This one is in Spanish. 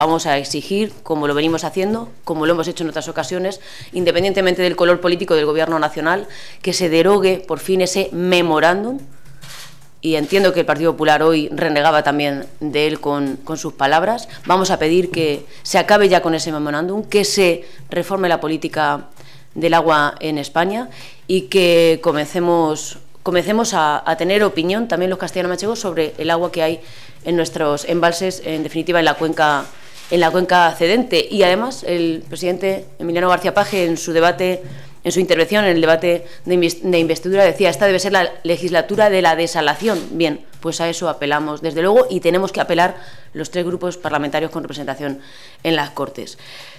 Vamos a exigir, como lo venimos haciendo, como lo hemos hecho en otras ocasiones, independientemente del color político del Gobierno nacional, que se derogue por fin ese memorándum. Y entiendo que el Partido Popular hoy renegaba también de él con sus palabras. Vamos a pedir que se acabe ya con ese memorándum, que se reforme la política del agua en España y que comencemos a tener opinión también los castellano-manchegos sobre el agua que hay en nuestros embalses, en definitiva en la cuenca cedente. Y además el presidente Emiliano García Paje en su intervención en el debate de investidura decía: esta debe ser la legislatura de la desalación. Bien, pues a eso apelamos desde luego, y tenemos que apelar los 3 grupos parlamentarios con representación en las Cortes.